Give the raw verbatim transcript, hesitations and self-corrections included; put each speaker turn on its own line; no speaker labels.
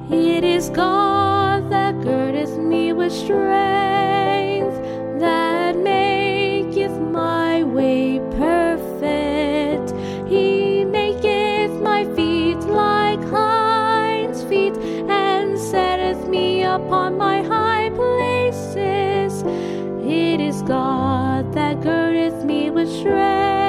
It is God that girdeth me with strength, that maketh my way perfect. He maketh my feet like hinds' feet, and setteth me upon my high places. It is God that girdeth me with strength,